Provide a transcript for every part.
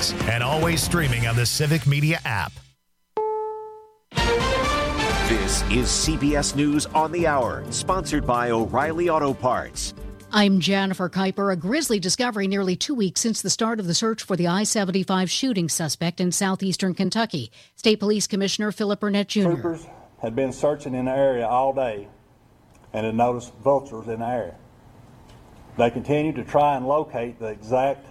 Sports, and always streaming on the Civic Media app. This is CBS News on the Hour, sponsored by O'Reilly Auto Parts. I'm Jennifer Kuiper. A grisly discovery nearly 2 weeks since the start of the search for the I-75 shooting suspect in southeastern Kentucky. State Police Commissioner Philip Burnett Jr. Troopers had been searching in the area all day and had noticed vultures in the area. They continued to try and locate the exact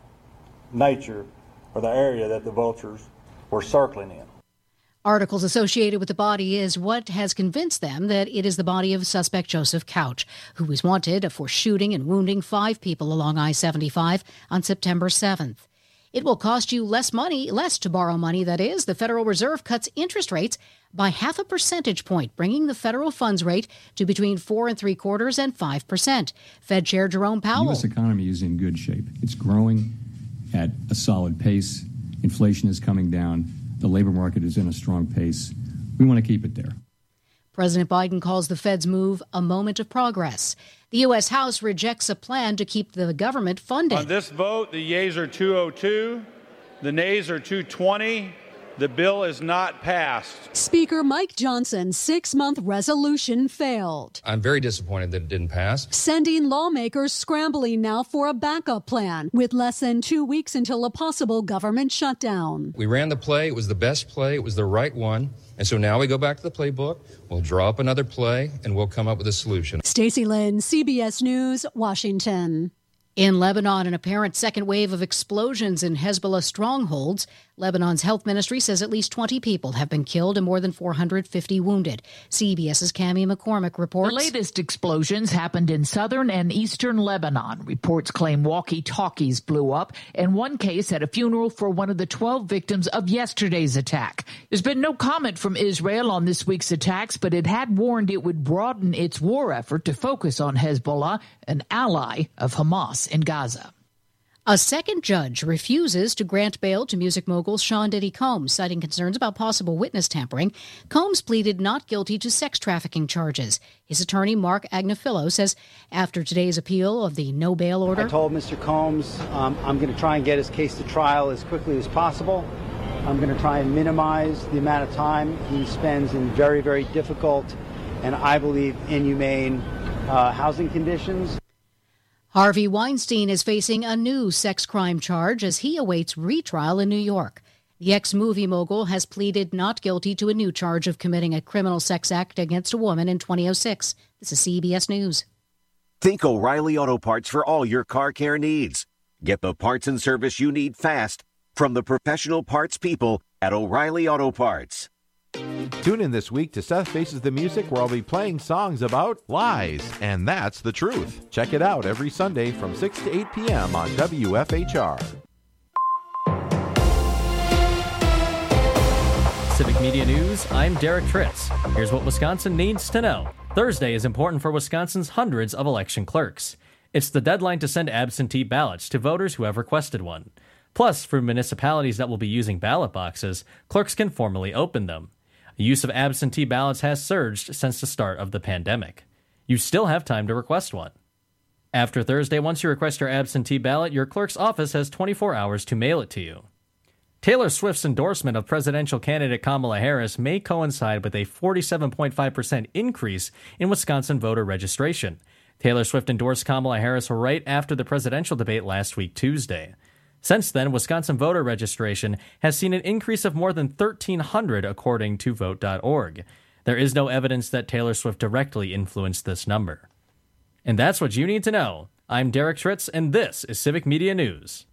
nature or the area that the vultures were circling in. Articles associated with the body is what has convinced them that it is the body of suspect Joseph Couch, who was wanted for shooting and wounding 5 people along I-75 on September 7th. It will cost you less to borrow money, that is. The Federal Reserve cuts interest rates by 0.5 percentage point, bringing the federal funds rate to between 4.75% and 5%. Fed Chair Jerome Powell. The U.S. economy is in good shape. It's growing at a solid pace. Inflation is coming down. The labor market is in a strong pace. We want to keep it there. President Biden calls the Fed's move a moment of progress. The U.S. House rejects a plan to keep the government funded. On this vote, the yeas are 202, the nays are 220. The bill is not passed. Speaker Mike Johnson's 6-month resolution failed. I'm very disappointed that it didn't pass. Sending lawmakers scrambling now for a backup plan with less than 2 weeks until a possible government shutdown. We ran the play. It was the best play. It was the right one. And so now we go back to the playbook. We'll draw up another play, and we'll come up with a solution. Stacey Lynn, CBS News, Washington. In Lebanon, an apparent second wave of explosions in Hezbollah strongholds. Lebanon's health ministry says at least 20 people have been killed and more than 450 wounded. CBS's Cammie McCormick reports. The latest explosions happened in southern and eastern Lebanon. Reports claim walkie-talkies blew up, and one case at a funeral for one of the 12 victims of yesterday's attack. There's been no comment from Israel on this week's attacks, but it had warned it would broaden its war effort to focus on Hezbollah, an ally of Hamas in Gaza. A second judge refuses to grant bail to music mogul Sean Diddy Combs, citing concerns about possible witness tampering. Combs pleaded not guilty to sex trafficking charges. His attorney, Mark Agnifilo, says after today's appeal of the no bail order, I told Mr. Combs I'm going to try and get his case to trial as quickly as possible. I'm going to try and minimize the amount of time he spends in very, very difficult and, I believe, inhumane housing conditions. Harvey Weinstein is facing a new sex crime charge as he awaits retrial in New York. The ex-movie mogul has pleaded not guilty to a new charge of committing a criminal sex act against a woman in 2006. This is CBS News. Think O'Reilly Auto Parts for all your car care needs. Get the parts and service you need fast from the professional parts people at O'Reilly Auto Parts. Tune in this week to Seth Faces the Music, where I'll be playing songs about lies, and that's the truth. Check it out every Sunday from 6 to 8 p.m. on WFHR. Civic Media News, I'm Derek Tritz. Here's what Wisconsin needs to know. Thursday is important for Wisconsin's hundreds of election clerks. It's the deadline to send absentee ballots to voters who have requested one. Plus, for municipalities that will be using ballot boxes, clerks can formally open them. The use of absentee ballots has surged since the start of the pandemic. You still have time to request one. After Thursday, once you request your absentee ballot, your clerk's office has 24 hours to mail it to you. Taylor Swift's endorsement of presidential candidate Kamala Harris may coincide with a 47.5% increase in Wisconsin voter registration. Taylor Swift endorsed Kamala Harris right after the presidential debate last week, Tuesday. Since then, Wisconsin voter registration has seen an increase of more than 1,300 according to Vote.org. There is no evidence that Taylor Swift directly influenced this number. And that's what you need to know. I'm Derek Tritz, and this is Civic Media News.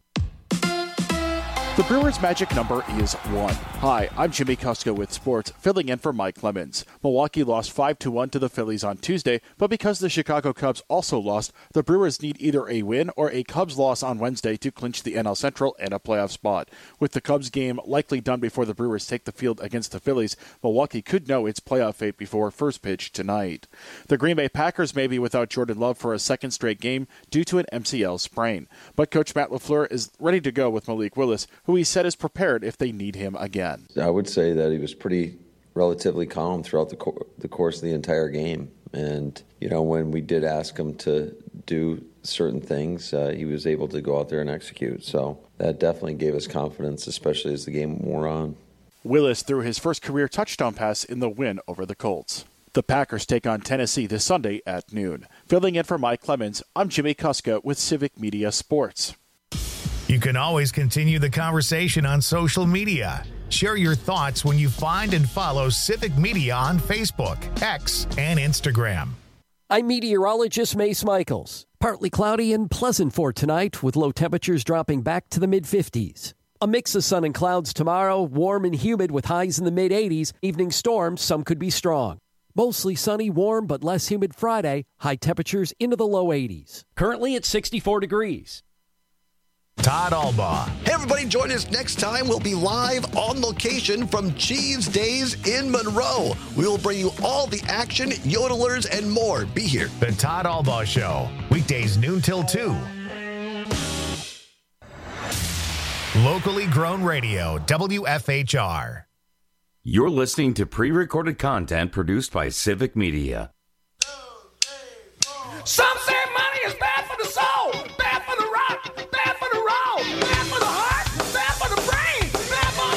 The Brewers' magic number is 1. Hi, I'm Jimmy Kusko with sports, filling in for Mike Lemons. Milwaukee lost 5-1 to the Phillies on Tuesday, but because the Chicago Cubs also lost, the Brewers need either a win or a Cubs loss on Wednesday to clinch the NL Central and a playoff spot. With the Cubs game likely done before the Brewers take the field against the Phillies, Milwaukee could know its playoff fate before first pitch tonight. The Green Bay Packers may be without Jordan Love for a second straight game due to an MCL sprain, but Coach Matt LaFleur is ready to go with Malik Willis, who he said is prepared if they need him again. I would say that he was relatively calm throughout the course of the entire game. And, when we did ask him to do certain things, he was able to go out there and execute. So that definitely gave us confidence, especially as the game wore on. Willis threw his first career touchdown pass in the win over the Colts. The Packers take on Tennessee this Sunday at noon. Filling in for Mike Clemens, I'm Jimmy Kuska with Civic Media Sports. You can always continue the conversation on social media. Share your thoughts when you find and follow Civic Media on Facebook, X, and Instagram. I'm meteorologist Mace Michaels. Partly cloudy and pleasant for tonight, with low temperatures dropping back to the mid-50s. A mix of sun and clouds tomorrow, warm and humid with highs in the mid-80s. Evening storms, some could be strong. Mostly sunny, warm, but less humid Friday. High temperatures into the low 80s. Currently at 64 degrees. Todd Albaugh. Hey, everybody, join us next time. We'll be live on location from Cheese Days in Monroe. We will bring you all the action, yodelers, and more. Be here. The Todd Albaugh Show. Weekdays noon till 2. Locally grown radio, WFHR. You're listening to pre-recorded content produced by Civic Media. Some say money is bad for the soul, bad for the rock, bad for the roll, bad for the heart, bad for the brain, bad for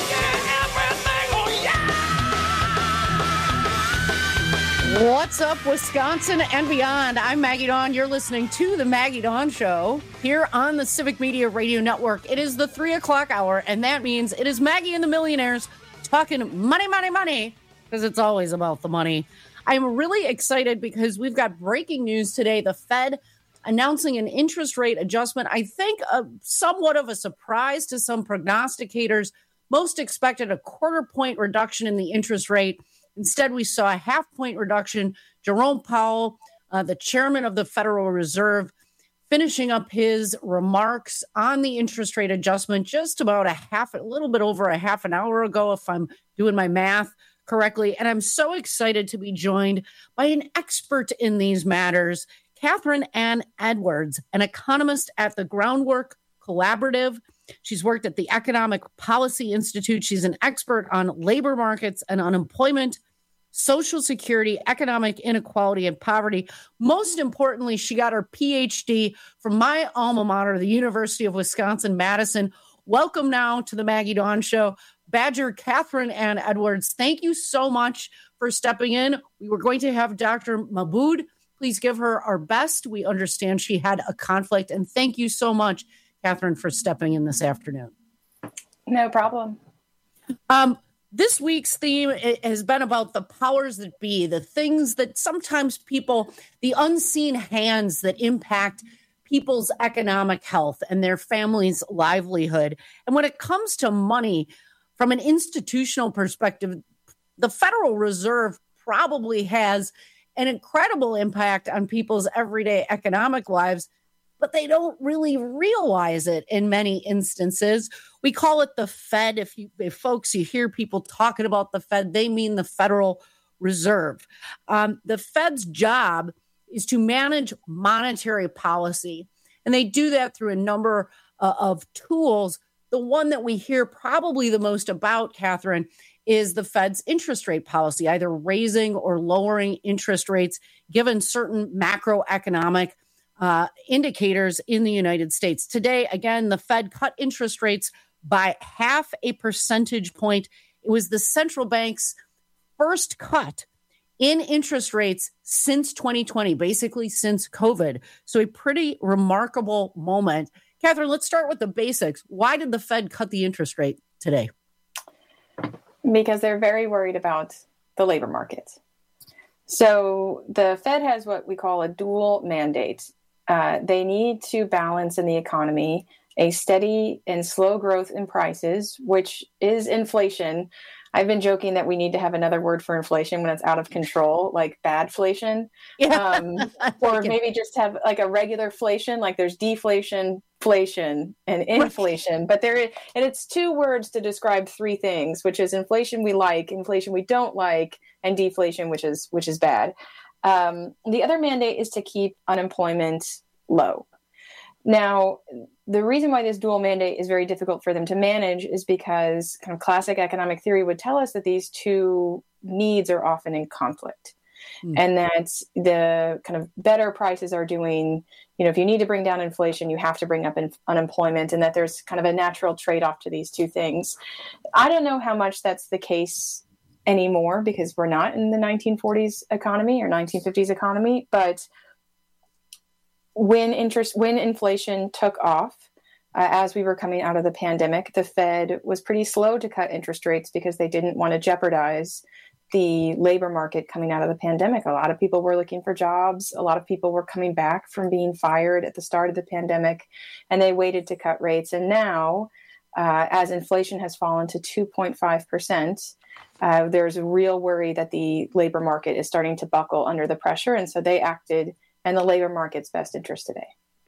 everything. Oh, yeah! What's up, Wisconsin and beyond? I'm Maggie Dawn. You're listening to The Maggie Dawn Show here on the Civic Media Radio Network. It is the 3 o'clock hour, and that means it is Maggie and the Millionaires talking money, money, money, because it's always about the money. I'm really excited because we've got breaking news today. The Fed announcing an interest rate adjustment. I think somewhat of a surprise to some prognosticators. Most expected a 0.25 point reduction in the interest rate. Instead, we saw a 0.5 point reduction. Jerome Powell, the chairman of the Federal Reserve, finishing up his remarks on the interest rate adjustment just about a little bit over a half an hour ago, if I'm doing my math correctly. And I'm so excited to be joined by an expert in these matters, Catherine Ann Edwards, an economist at the Groundwork Collaborative. She's worked at the Economic Policy Institute. She's an expert on labor markets and unemployment, Social Security, economic inequality, and poverty. Most importantly, she got her PhD from my alma mater, the University of Wisconsin-Madison. Welcome now to the Maggie Dawn Show, Badger Catherine Ann Edwards. Thank you so much for stepping in. We were going to have Dr. Mahbood. Please give her our best. We understand she had a conflict. And thank you so much, Catherine, for stepping in this afternoon. No problem. This week's theme has been about the powers that be, the things that sometimes people, the unseen hands that impact people's economic health and their family's livelihood. And when it comes to money, from an institutional perspective, the Federal Reserve probably has an incredible impact on people's everyday economic lives, but they don't really realize it in many instances. We call it the Fed. If folks, you hear people talking about the Fed, they mean the Federal Reserve. The Fed's job is to manage monetary policy, and they do that through a number of tools. The one that we hear probably the most about, Catherine, is the Fed's interest rate policy, either raising or lowering interest rates given certain macroeconomic indicators in the United States. Today, again, the Fed cut interest rates by 0.5 percentage point. It was the central bank's first cut in interest rates since 2020, basically since COVID. So a pretty remarkable moment. Catherine, let's start with the basics. Why did the Fed cut the interest rate today? Because they're very worried about the labor market. So the Fed has what we call a dual mandate. They need to balance in the economy a steady and slow growth in prices, which is inflation. I've been joking that we need to have another word for inflation when it's out of control, like badflation, or maybe just have like a regular inflation, like there's deflation, inflation, and inflation. But it's two words to describe three things, which is inflation we like, inflation we don't like, and deflation, which is bad. The other mandate is to keep unemployment low. Now, the reason why this dual mandate is very difficult for them to manage is because kind of classic economic theory would tell us that these two needs are often in conflict. and that the kind of better prices are doing, if you need to bring down inflation, you have to bring up unemployment, and that there's kind of a natural trade-off to these two things. I don't know how much that's the case anymore because we're not in the 1940s economy or 1950s economy, but when inflation took off, as we were coming out of the pandemic, the Fed was pretty slow to cut interest rates because they didn't want to jeopardize the labor market coming out of the pandemic. A lot of people were looking for jobs. A lot of people were coming back from being fired at the start of the pandemic, and they waited to cut rates. And now, as inflation has fallen to 2.5%, there's a real worry that the labor market is starting to buckle under the pressure. And so they acted in the labor market's best interest today.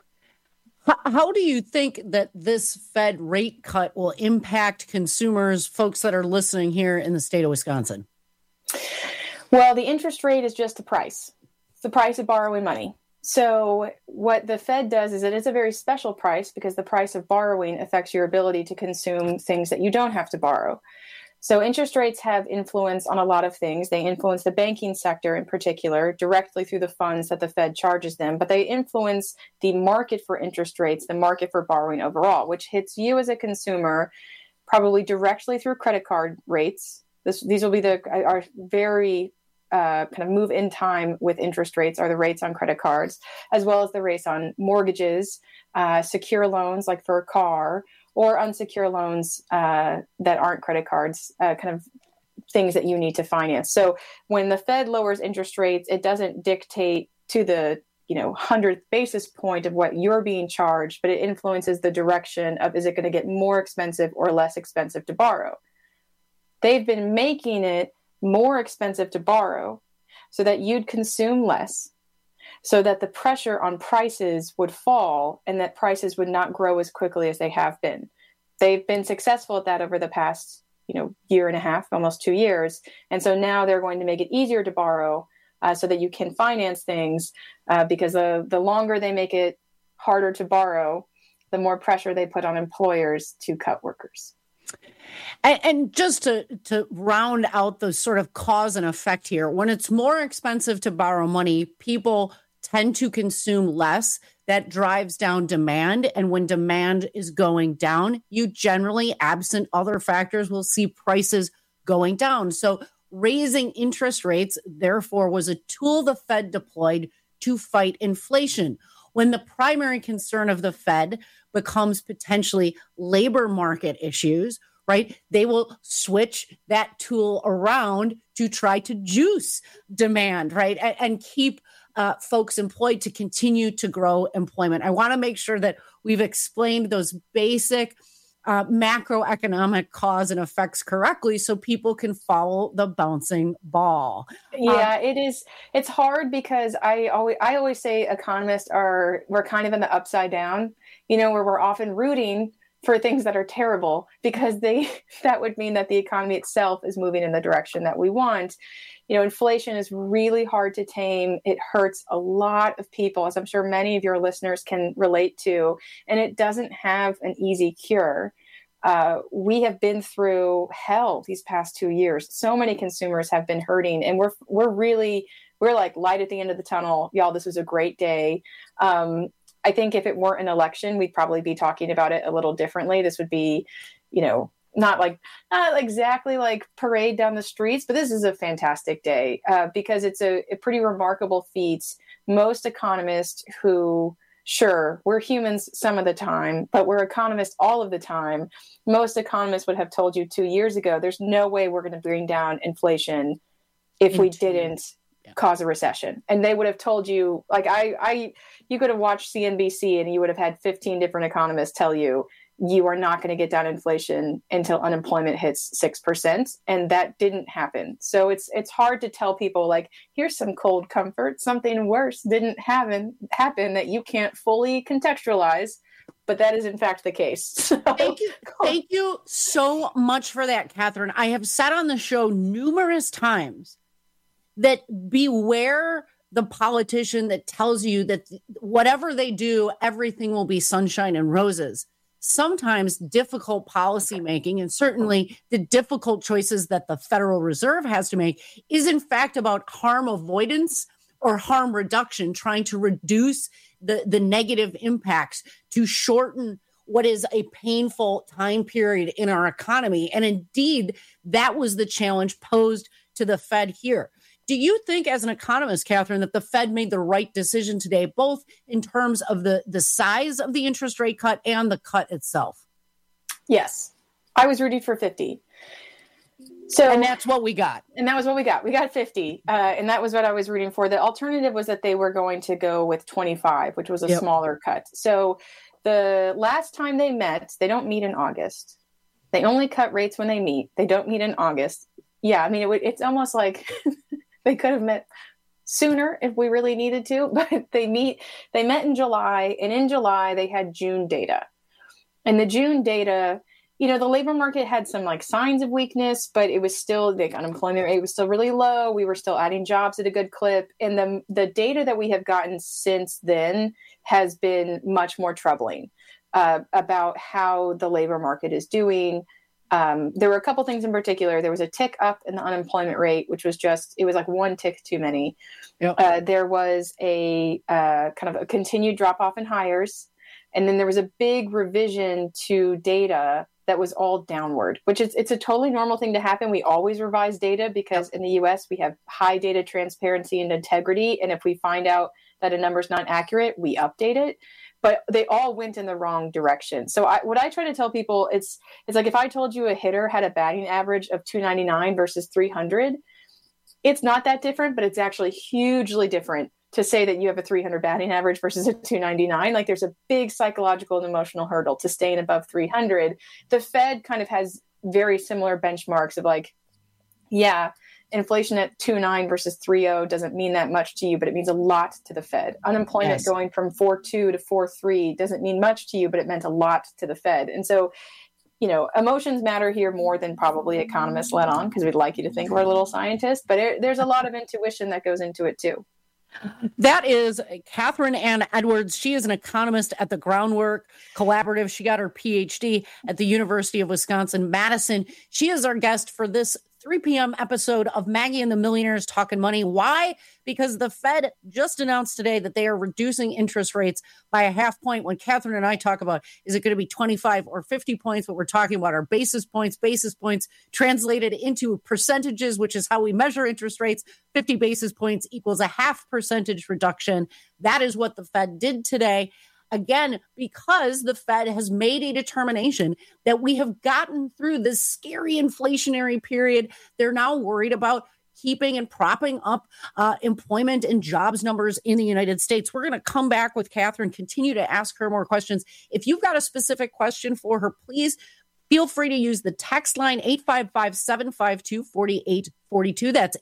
How do you think that this Fed rate cut will impact consumers, folks that are listening here in the state of Wisconsin? Well, the interest rate is just a price. It's the price of borrowing money. So what the Fed does is it is a very special price because the price of borrowing affects your ability to consume things that you don't have to borrow. So interest rates have influence on a lot of things. They influence the banking sector in particular directly through the funds that the Fed charges them, but they influence the market for interest rates, the market for borrowing overall, which hits you as a consumer probably directly through credit card rates. These will be our very kind of move in time with interest rates are the rates on credit cards, as well as the rates on mortgages, secure loans like for a car, or unsecured loans that aren't credit cards, kind of things that you need to finance. So when the Fed lowers interest rates, it doesn't dictate to the 100th basis point of what you're being charged, but it influences the direction of, is it going to get more expensive or less expensive to borrow? They've been making it more expensive to borrow so that you'd consume less, so that the pressure on prices would fall and that prices would not grow as quickly as they have been. They've been successful at that over the past, year and a half, almost 2 years. And so now they're going to make it easier to borrow so that you can finance things because the longer they make it harder to borrow, the more pressure they put on employers to cut workers. And just to round out the sort of cause and effect here, when it's more expensive to borrow money, people tend to consume less. That drives down demand. And when demand is going down, you generally, absent other factors, will see prices going down. So raising interest rates, therefore, was a tool the Fed deployed to fight inflation. When the primary concern of the Fed becomes potentially labor market issues, right, they will switch that tool around to try to juice demand, right, and keep folks employed to continue to grow employment. I want to make sure that we've explained those basic macroeconomic cause and effects correctly so people can follow the bouncing ball. Yeah, it is. It's hard because I always say economists we're kind of in the upside down, where we're often rooting for things that are terrible because that would mean that the economy itself is moving in the direction that we want. Inflation is really hard to tame. It hurts a lot of people, as I'm sure many of your listeners can relate to, and it doesn't have an easy cure. We have been through hell these past 2 years. So many consumers have been hurting, and we're like light at the end of the tunnel. Y'all, this was a great day. I think if it weren't an election, we'd probably be talking about it a little differently. This would be, not exactly like parade down the streets, but this is a fantastic day because it's a pretty remarkable feat. Most economists who, sure, we're humans some of the time, but we're economists all of the time. Most economists would have told you 2 years ago, there's no way we're going to bring down inflation if we didn't cause a recession. And they would have told you, you could have watched CNBC and you would have had 15 different economists tell you, you are not going to get down inflation until unemployment hits 6%. And that didn't happen. So it's hard to tell people here's some cold comfort. Something worse didn't happen that you can't fully contextualize, but that is in fact the case. So. Thank you so much for that, Catherine. I have said on the show numerous times that beware the politician that tells you that whatever they do, everything will be sunshine and roses. sometimes difficult policymaking, and certainly the difficult choices that the Federal Reserve has to make, is in fact about harm avoidance or harm reduction, trying to reduce the negative impacts, to shorten what is a painful time period in our economy. And indeed, that was the challenge posed to the Fed here. Do you think, as an economist, Catherine, that the Fed made the right decision today, both in terms of the size of the interest rate cut and the cut itself? Yes. I was rooting for 50. And that's what we got. And that was what we got. We got 50. And that was what I was rooting for. The alternative was that they were going to go with 25, which was a smaller cut. So the last time they met, they don't meet in August. They only cut rates when they meet. They don't meet in August. Yeah, I mean, it's almost like they could have met sooner if we really needed to, but they met in July, and in July they had June data. And the June data, you know, the labor market had some like signs of weakness, but it was still, the unemployment rate was still really low. We were still adding jobs at a good clip. And the data that we have gotten since then has been much more troubling about how the labor market is doing. There were a couple things in particular. There was a tick up in the unemployment rate, which was it was like one tick too many. Yep. There was a kind of a continued drop off in hires. And then there was a big revision to data that was all downward, which it's a totally normal thing to happen. We always revise data because in the US, we have high data transparency and integrity. And if we find out that a number is not accurate, we update it. But they all went in the wrong direction. So what I try to tell people, it's like if I told you a hitter had a batting average of 299 versus 300, it's not that different, but it's actually hugely different to say that you have a 300 batting average versus a 299. Like there's a big psychological and emotional hurdle to staying above 300. The Fed kind of has very similar benchmarks of like, yeah, inflation at 2.9 versus 3.0 doesn't mean that much to you, but it means a lot to the Fed. Unemployment going from 4.2 to 4.3 doesn't mean much to you, but it meant a lot to the Fed. And so, you know, emotions matter here more than probably economists let on, because we'd like you to think we're little scientists, but there's a lot of intuition that goes into it too. That is Catherine Ann Edwards. She is an economist at the Groundwork Collaborative. She got her PhD at the University of Wisconsin-Madison. She is our guest for this 3 p.m. episode of Maggie and the Millionaires Talking Money. Why? Because the Fed just announced today that they are reducing interest rates by a half point. When Catherine and I talk about, is it going to be 25 or 50 points? What we're talking about are basis points translated into percentages, which is how we measure interest rates. 50 basis points equals a 0.5% reduction. That is what the Fed did today. Again, because the Fed has made a determination that we have gotten through this scary inflationary period. They're now worried about keeping and propping up employment and jobs numbers in the United States. We're going to come back with Catherine, continue to ask her more questions. If you've got a specific question for her, please feel free to use the text line 855-752-4842. That's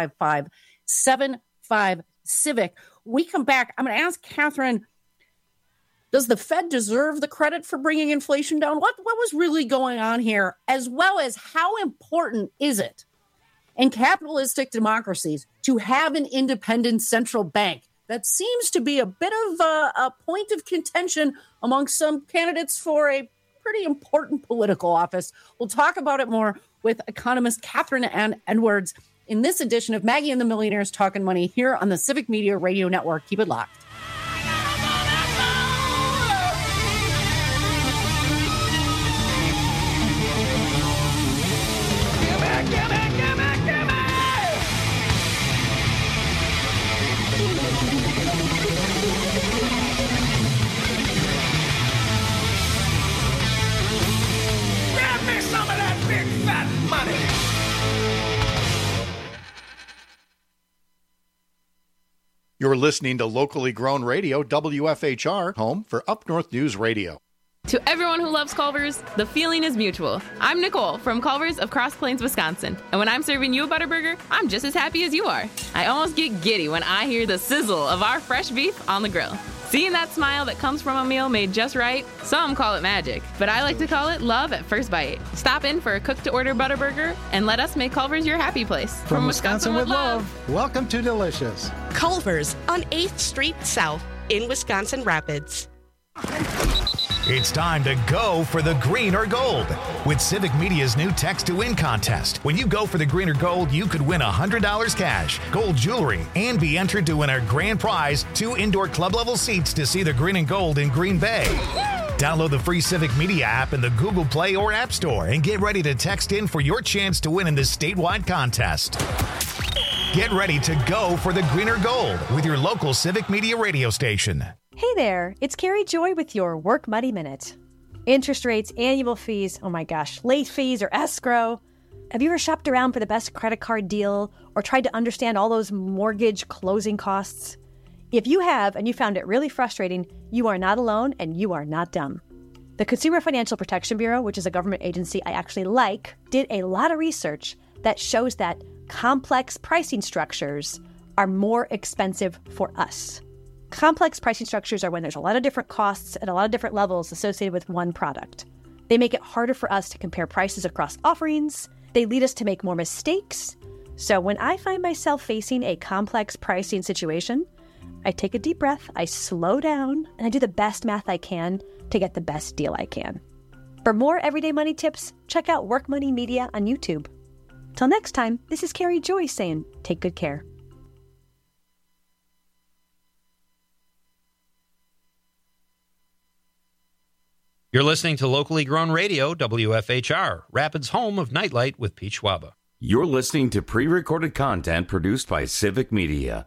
855-75-CIVIC. We come back. I'm going to ask Catherine, does the Fed deserve the credit for bringing inflation down? What was really going on here, as well as how important is it in capitalistic democracies to have an independent central bank? That seems to be a bit of a point of contention among some candidates for a pretty important political office. We'll talk about it more with economist Catherine Ann Edwards in this edition of Maggie and the Millionaires Talking Money here on the Civic Media Radio Network. Keep it locked. You're listening to locally grown radio, WFHR, home for Up North News Radio. To everyone who loves Culver's, the feeling is mutual. I'm Nicole from Culver's of Cross Plains, Wisconsin. And when I'm serving you a Butterburger, I'm just as happy as you are. I almost get giddy when I hear the sizzle of our fresh beef on the grill. Seeing that smile that comes from a meal made just right, some call it magic, but I like to call it love at first bite. Stop in for a cook-to-order Butterburger and let us make Culver's your happy place. From Wisconsin with love, welcome to Delicious. Culver's on 8th Street South in Wisconsin Rapids. It's time to go for the green or gold with Civic Media's new Text to Win contest. When you go for the green or gold, you could win $100 cash, gold jewelry, and be entered to win our grand prize, 2 indoor club level seats to see the green and gold in Green Bay. Download the free Civic Media app in the Google Play or App Store and get ready to text in for your chance to win in this statewide contest. Get ready to go for the green or gold with your local Civic Media radio station. Hey there, it's Carrie Joy with your Work Money Minute. Interest rates, annual fees, oh my gosh, late fees or escrow. Have you ever shopped around for the best credit card deal or tried to understand all those mortgage closing costs? If you have and you found it really frustrating, you are not alone and you are not dumb. The Consumer Financial Protection Bureau, which is a government agency I actually like, did a lot of research that shows that complex pricing structures are more expensive for us. Complex pricing structures are when there's a lot of different costs at a lot of different levels associated with one product. They make it harder for us to compare prices across offerings. They lead us to make more mistakes. So when I find myself facing a complex pricing situation, I take a deep breath, I slow down, and I do the best math I can to get the best deal I can. For more everyday money tips, check out Work Money Media on YouTube. Till next time, this is Carrie Joy saying, take good care. You're listening to locally grown radio, WFHR, Rapids' home of Nightlight with Pete Schwaba. You're listening to pre-recorded content produced by Civic Media.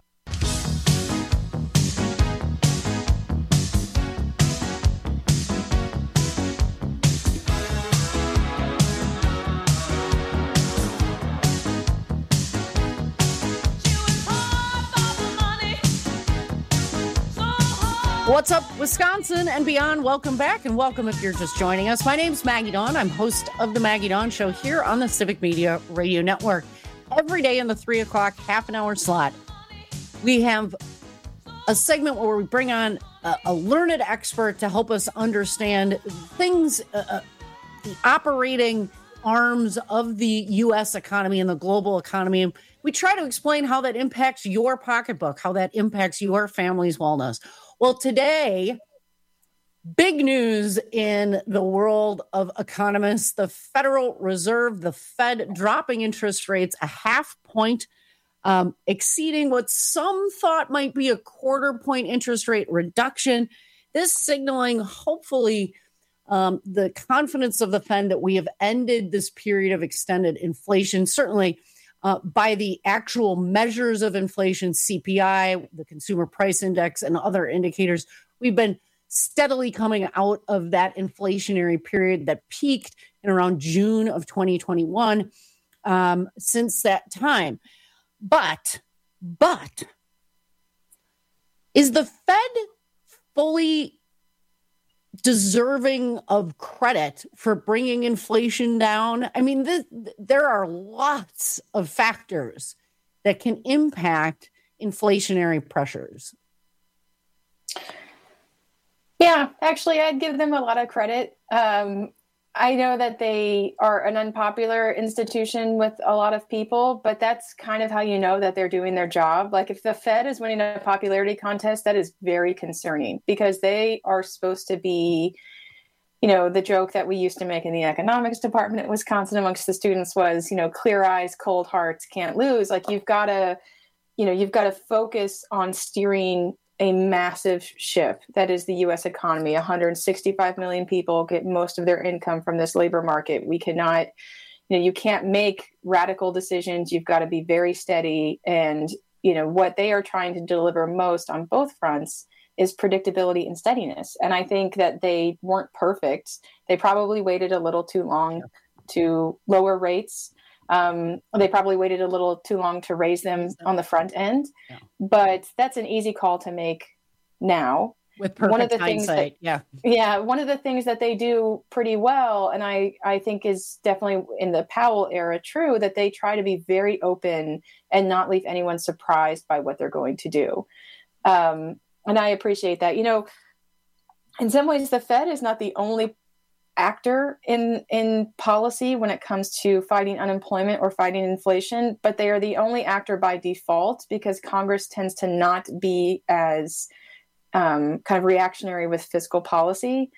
What's up, Wisconsin and beyond? Welcome back, and welcome if you're just joining us. My name's Maggie Dawn. I'm host of the Maggie Dawn Show here on the Civic Media Radio Network. Every day in the 3 o'clock, half an hour slot, we have a segment where we bring on a learned expert to help us understand things, the operating arms of the U.S. economy and the global economy. We try to explain how that impacts your pocketbook, how that impacts your family's wellness. Well, today, big news in the world of economists. The Federal Reserve, the Fed, dropping interest rates a half point, exceeding what some thought might be a quarter-point interest rate reduction. This signaling, hopefully, the confidence of the Fed that we have ended this period of extended inflation, certainly by the actual measures of inflation, CPI, the Consumer Price Index, and other indicators. We've been steadily coming out of that inflationary period that peaked in around June of 2021 since that time. But is the Fed fully deserving of credit for bringing inflation down? I mean, there are lots of factors that can impact inflationary pressures. Yeah, actually, I'd give them a lot of credit. I know that they are an unpopular institution with a lot of people, but that's kind of how you know that they're doing their job. Like if the Fed is winning a popularity contest, that is very concerning because they are supposed to be, you know, the joke that we used to make in the economics department at Wisconsin amongst the students was, you know, clear eyes, cold hearts, can't lose. Like you've got to focus on steering a massive ship that is the U.S. economy. 165 million people get most of their income from this labor market. We cannot, you can't make radical decisions. You've got to be very steady. And, what they are trying to deliver most on both fronts is predictability and steadiness. And I think that they weren't perfect. They probably waited a little too long to lower rates. They probably waited a little too long to raise them on the front end, but that's an easy call to make now. With perfect hindsight, one of the things that they do pretty well, and I think is definitely in the Powell era true, that they try to be very open and not leave anyone surprised by what they're going to do. And I appreciate that. In some ways, the Fed is not the only actor in policy when it comes to fighting unemployment or fighting inflation, but they are the only actor by default because Congress tends to not be as kind of reactionary with fiscal policy.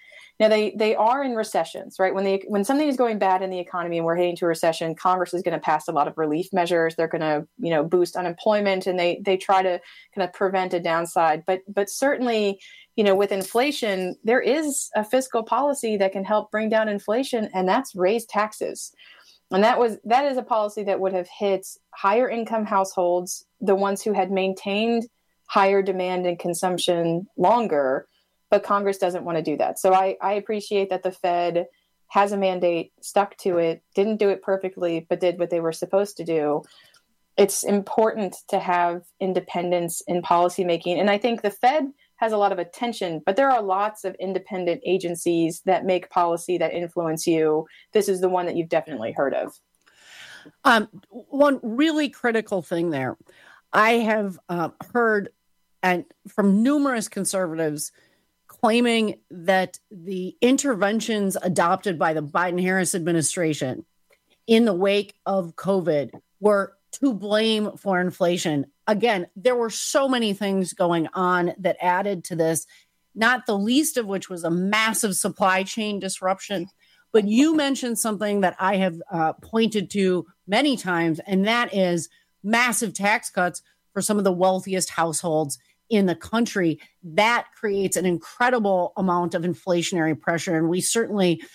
Now they are in recessions, right? When something is going bad in the economy and we're heading to a recession, Congress is going to pass a lot of relief measures. They're going to, boost unemployment, and they try to kind of prevent a downside. But certainly, with inflation, there is a fiscal policy that can help bring down inflation, and that's raise taxes. And that is a policy that would have hit higher income households, the ones who had maintained higher demand and consumption longer. But Congress doesn't want to do that. So I appreciate that the Fed has a mandate, stuck to it, didn't do it perfectly, but did what they were supposed to do. It's important to have independence in policymaking. And I think the Fed has a lot of attention, but there are lots of independent agencies that make policy that influence you. This is the one that you've definitely heard of. One really critical thing there. I have heard from numerous conservatives claiming that the interventions adopted by the Biden-Harris administration in the wake of COVID were to blame for inflation. Again, there were so many things going on that added to this, not the least of which was a massive supply chain disruption. But you mentioned something that I have pointed to many times, and that is massive tax cuts for some of the wealthiest households in the country. That creates an incredible amount of inflationary pressure. And we certainly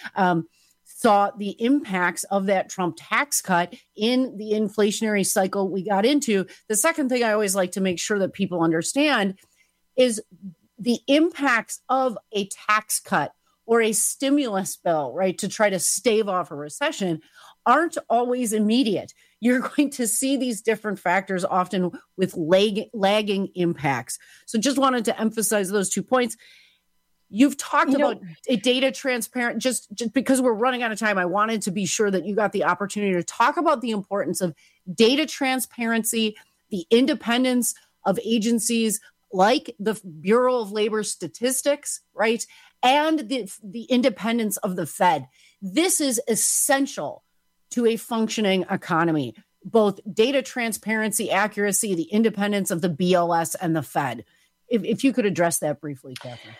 saw the impacts of that Trump tax cut in the inflationary cycle we got into. The second thing I always like to make sure that people understand is the impacts of a tax cut or a stimulus bill, right, to try to stave off a recession aren't always immediate. You're going to see these different factors often with lagging impacts. So just wanted to emphasize those 2 points. You've talked about a data transparent, just because we're running out of time, I wanted to be sure that you got the opportunity to talk about the importance of data transparency, the independence of agencies like the Bureau of Labor Statistics, right? And the independence of the Fed. This is essential to a functioning economy, both data transparency, accuracy, the independence of the BLS and the Fed. If you could address that briefly, Catherine.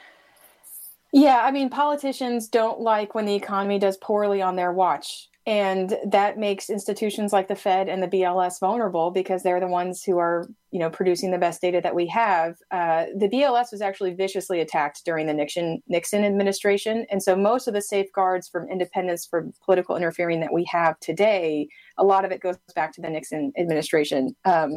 Yeah, I mean, politicians don't like when the economy does poorly on their watch. And that makes institutions like the Fed and the BLS vulnerable because they're the ones who are, producing the best data that we have. The BLS was actually viciously attacked during the Nixon administration. And so most of the safeguards from independence from political interfering that we have today, a lot of it goes back to the Nixon administration.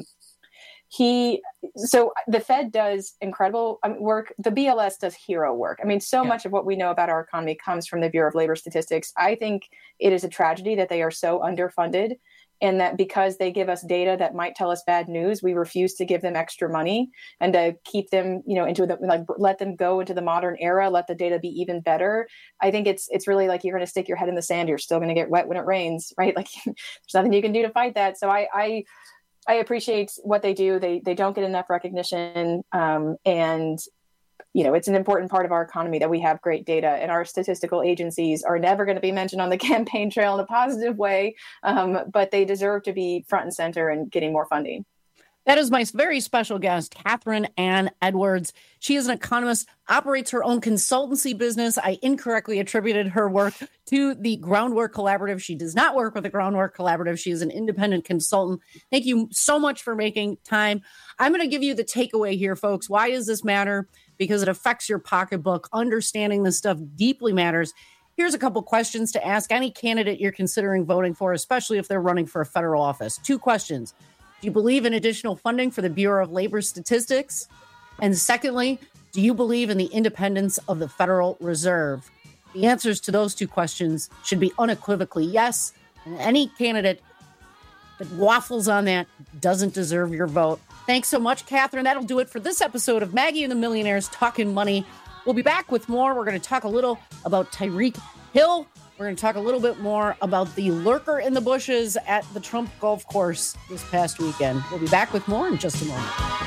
So the Fed does incredible work. The BLS does hero work. I mean, much of what we know about our economy comes from the Bureau of Labor Statistics. I think it is a tragedy that they are so underfunded, and that because they give us data that might tell us bad news, we refuse to give them extra money and to keep them, let them go into the modern era, let the data be even better. I think it's really like you're going to stick your head in the sand. You're still going to get wet when it rains, right? Like there's nothing you can do to fight that. So I appreciate what they do. They don't get enough recognition. And, it's an important part of our economy that we have great data, and our statistical agencies are never going to be mentioned on the campaign trail in a positive way. But they deserve to be front and center and getting more funding. That is my very special guest, Catherine Ann Edwards. She is an economist, operates her own consultancy business. I incorrectly attributed her work to the Groundwork Collaborative. She does not work with the Groundwork Collaborative. She is an independent consultant. Thank you so much for making time. I'm going to give you the takeaway here, folks. Why does this matter? Because it affects your pocketbook. Understanding this stuff deeply matters. Here's a couple questions to ask any candidate you're considering voting for, especially if they're running for a federal office. 2 questions. Do you believe in additional funding for the Bureau of Labor Statistics? And secondly, do you believe in the independence of the Federal Reserve? The answers to those 2 questions should be unequivocally yes. And any candidate that waffles on that doesn't deserve your vote. Thanks so much, Catherine. That'll do it for this episode of Maggie and the Millionaires Talking Money. We'll be back with more. We're going to talk a little about Tyreek Hill. We're going to talk a little bit more about the lurker in the bushes at the Trump golf course this past weekend. We'll be back with more in just a moment.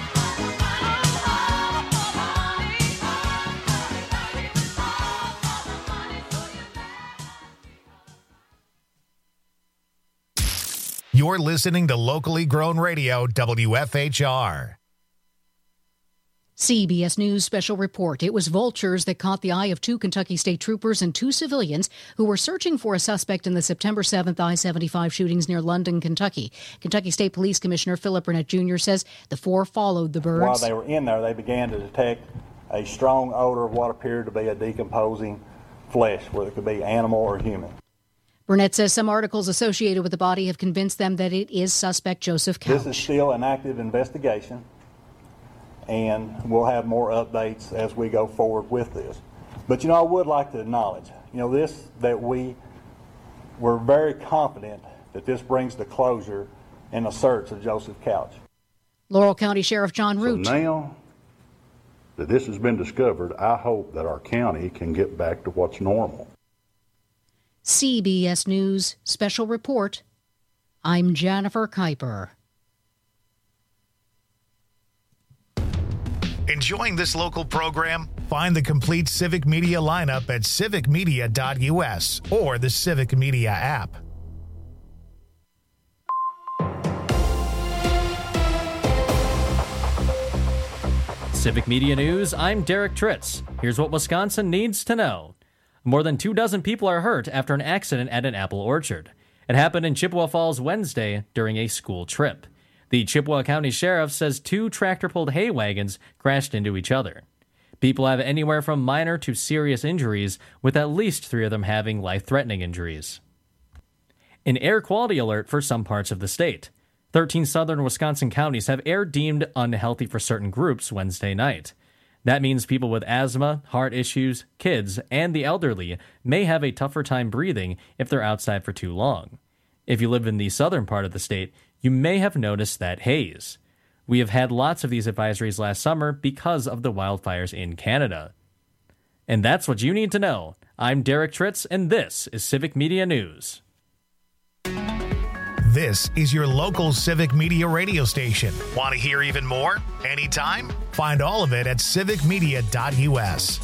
You're listening to locally grown radio, WFHR. CBS News special report. It was vultures that caught the eye of 2 Kentucky State troopers and 2 civilians who were searching for a suspect in the September 7th I-75 shootings near London, Kentucky. Kentucky State Police Commissioner Philip Burnett Jr. says the 4 followed the birds. While they were in there, they began to detect a strong odor of what appeared to be a decomposing flesh, whether it could be animal or human. Burnett says some articles associated with the body have convinced them that it is suspect Joseph Couch. This is still an active investigation, and we'll have more updates as we go forward with this. But, I would like to acknowledge, that we're very confident that this brings to closure in the search of Joseph Couch. Laurel County Sheriff John Root. So now that this has been discovered, I hope that our county can get back to what's normal. CBS News special report. I'm Jennifer Kuiper. Enjoying this local program? Find the complete Civic Media lineup at civicmedia.us or the Civic Media app. Civic Media News, I'm Derek Tritz. Here's what Wisconsin needs to know. More than 24 people are hurt after an accident at an apple orchard. It happened in Chippewa Falls Wednesday during a school trip. The Chippewa County Sheriff says 2 tractor-pulled hay wagons crashed into each other. People have anywhere from minor to serious injuries, with at least 3 of them having life-threatening injuries. An air quality alert for some parts of the state. 13 southern Wisconsin counties have air deemed unhealthy for certain groups Wednesday night. That means people with asthma, heart issues, kids, and the elderly may have a tougher time breathing if they're outside for too long. If you live in the southern part of the state, you may have noticed that haze. We have had lots of these advisories last summer because of the wildfires in Canada. And that's what you need to know. I'm Derek Tritz, and this is Civic Media News. This is your local Civic Media radio station. Want to hear even more? Anytime? Find all of it at civicmedia.us.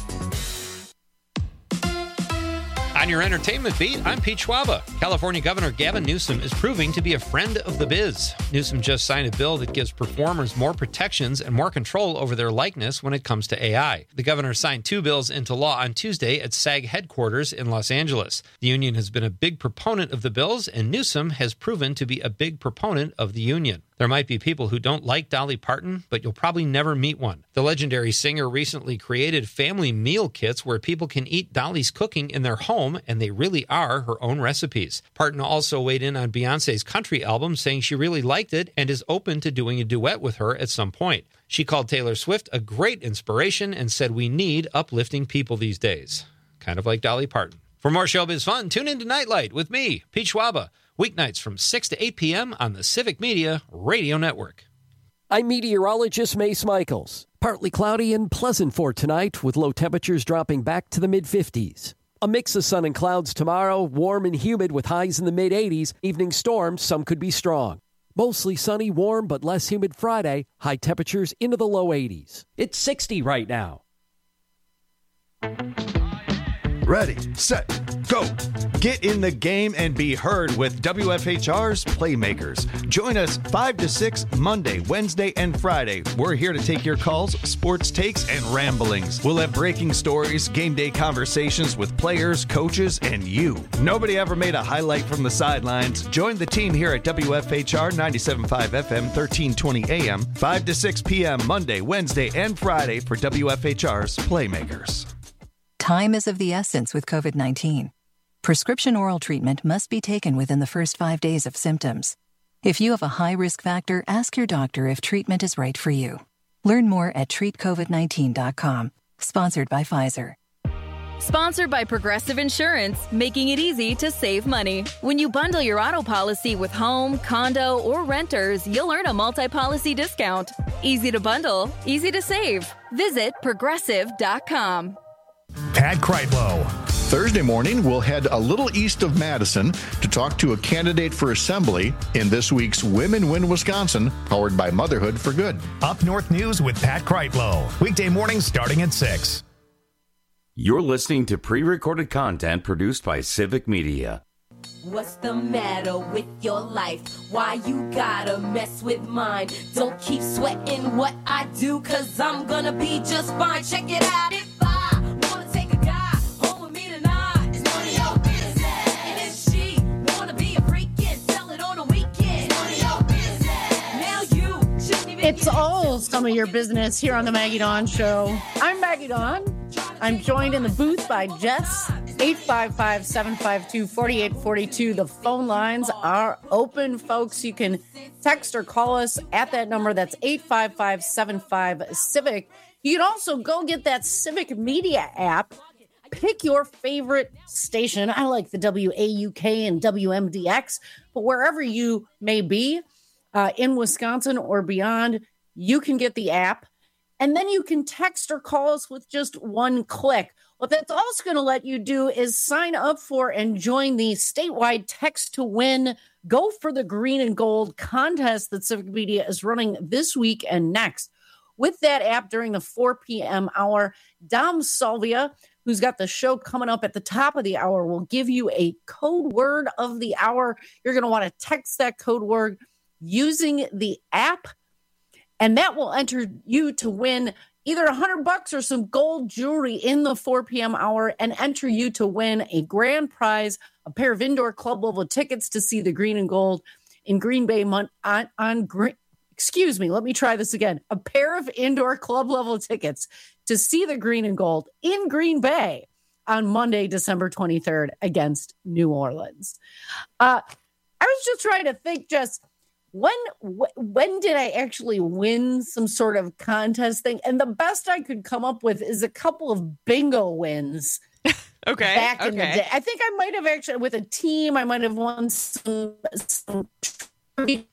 On your entertainment beat, I'm Pete Schwaba. California Governor Gavin Newsom is proving to be a friend of the biz. Newsom just signed a bill that gives performers more protections and more control over their likeness when it comes to AI. The governor signed 2 bills into law on Tuesday at SAG headquarters in Los Angeles. The union has been a big proponent of the bills, and Newsom has proven to be a big proponent of the union. There might be people who don't like Dolly Parton, but you'll probably never meet one. The legendary singer recently created family meal kits where people can eat Dolly's cooking in their home, and they really are her own recipes. Parton also weighed in on Beyoncé's country album, saying she really liked it and is open to doing a duet with her at some point. She called Taylor Swift a great inspiration and said we need uplifting people these days. Kind of like Dolly Parton. For more showbiz fun, tune into Nightlight with me, Pete Schwaba. Weeknights from 6 to 8 p.m. on the Civic Media Radio Network. I'm meteorologist Mace Michaels. Partly cloudy and pleasant for tonight, with low temperatures dropping back to the mid-50s. A mix of sun and clouds tomorrow, warm and humid with highs in the mid-80s. Evening storms, some could be strong. Mostly sunny, warm, but less humid Friday. High temperatures into the low 80s. It's 60 right now. Ready, set, go. Get in the game and be heard with WFHR's Playmakers. Join us 5 to 6 Monday, Wednesday, and Friday. We're here to take your calls, sports takes, and ramblings. We'll have breaking stories, game day conversations with players, coaches, and you. Nobody ever made a highlight from the sidelines. Join the team here at WFHR 97.5 FM, 1320 AM, 5 to 6 p.m. Monday, Wednesday, and Friday for WFHR's Playmakers. Time is of the essence with COVID-19. Prescription oral treatment must be taken within the first 5 days of symptoms. If you have a high risk factor, ask your doctor if treatment is right for you. Learn more at treatcovid19.com. Sponsored by Pfizer. Sponsored by Progressive Insurance, making it easy to save money. When you bundle your auto policy with home, condo, or renters, you'll earn a multi-policy discount. Easy to bundle, easy to save. Visit Progressive.com. Pat Kreitlow. Thursday morning, we'll head a little east of Madison to talk to a candidate for assembly in this week's Women Win Wisconsin, powered by Motherhood for Good. Up North News with Pat Kreitlow. Weekday mornings starting at 6. You're listening to pre-recorded content produced by Civic Media. What's the matter with your life? Why you gotta mess with mine? Don't keep sweating what I do, cause I'm gonna be just fine. Check it out. If I wanna take a guy home with me tonight, it's none of your business. And if she wanna be a freak and sell it on a weekend, it's none of your business. Now you shouldn't even. It's all some of your business here on the Maggie Dawn Show. I'm Maggie Dawn. I'm joined in the booth by Jess. 855-752-4842. The phone lines are open, folks. You can text or call us at that number. That's 855-75-CIVIC. You can also go get that Civic Media app. Pick your favorite station. I like the WAUK and WMDX, but wherever you may be in Wisconsin or beyond, you can get the app. And then you can text or call us with just one click. What that's also going to let you do is sign up for and join the statewide Text to Win Go for the Green and Gold contest that Civic Media is running this week and next. With that app during the 4 p.m. hour, Dom Salvia, who's got the show coming up at the top of the hour, will give you a code word of the hour. You're going to want to text that code word using the app, and that will enter you to win either $100 or some gold jewelry in the 4 p.m. hour and enter you to win a grand prize, a pair of indoor club level tickets to see the Green and Gold in Green Bay excuse me, let me try this again. A pair of indoor club level tickets to see the Green and Gold in Green Bay on Monday, December 23rd against New Orleans. I was just trying to think, just when did I actually win some sort of contest thing? And the best I could come up with is a couple of bingo wins. Okay. Back in the day. I think I might have actually, with a team, I might have won some but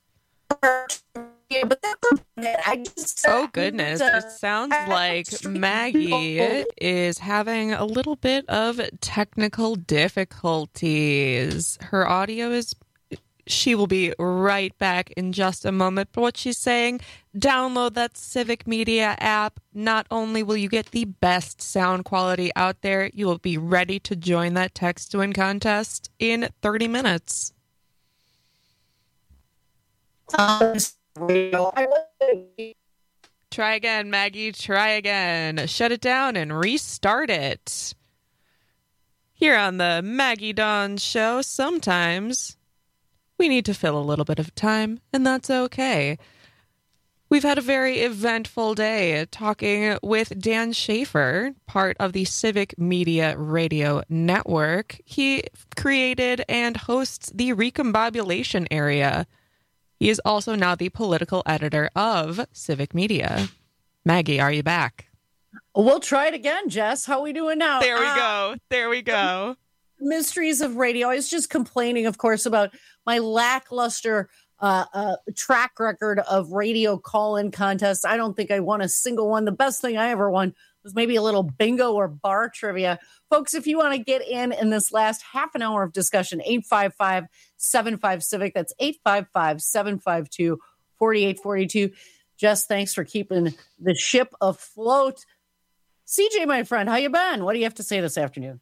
I just, oh goodness, it sounds like Maggie is having a little bit of technical difficulties. Her audio is, she will be right back in just a moment. But what she's saying, download that Civic Media app. Not only will you get the best sound quality out there, you will be ready to join that Text to Win contest in 30 minutes. Try again, Maggie. Try again. Shut it down and restart it. Here on the Maggie Dawn Show, sometimes we need to fill a little bit of time, and that's okay. We've had a very eventful day talking with Dan Schaefer, part of the Civic Media Radio Network. He created and hosts the Recombobulation Area. He is also now the political editor of Civic Media. Maggie, are you back? We'll try it again, Jess. How are we doing now? There we go. There we go. Mysteries of radio. I was just complaining, of course, about my lackluster track record of radio call-in contests. I don't think I won a single one. The best thing I ever won was maybe a little bingo or bar trivia. Folks, if you want to get in this last half an hour of discussion, 855-75-CIVIC. That's 855-752-4842. Jess, thanks for keeping the ship afloat. CJ, my friend, how you been? What do you have to say this afternoon?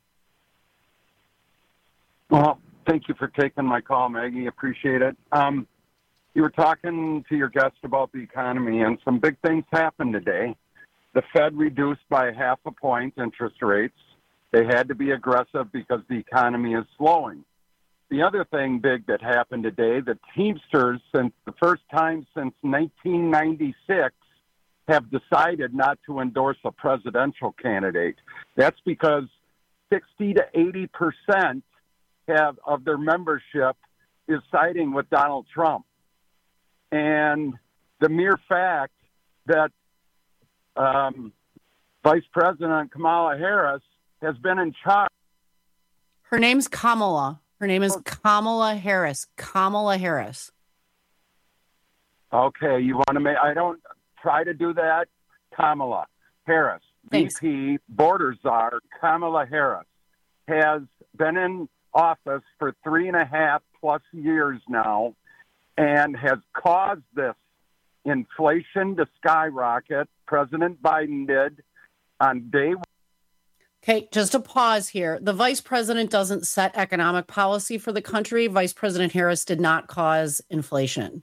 Well, thank you for taking my call, Maggie. Appreciate it. You were talking to your guest about the economy, and some big things happened today. The Fed reduced by 0.5 point interest rates. They had to be aggressive because the economy is slowing. The other thing big that happened today, the Teamsters, since the first time since 1996, have decided not to endorse a presidential candidate. That's because 60 to 80% of their membership is siding with Donald Trump. And the mere fact that Vice President Kamala Harris has been in charge. Her name's Kamala. Her name is Kamala Harris. Kamala Harris. Okay, you want to make, I don't try to do that. Kamala Harris. Thanks. VP Border Czar Kamala Harris has been in office for 3.5+ years now and has caused this inflation to skyrocket. President Biden did on day one. Okay, just a pause here. The vice president doesn't set economic policy for the country. Vice President Harris did not cause inflation.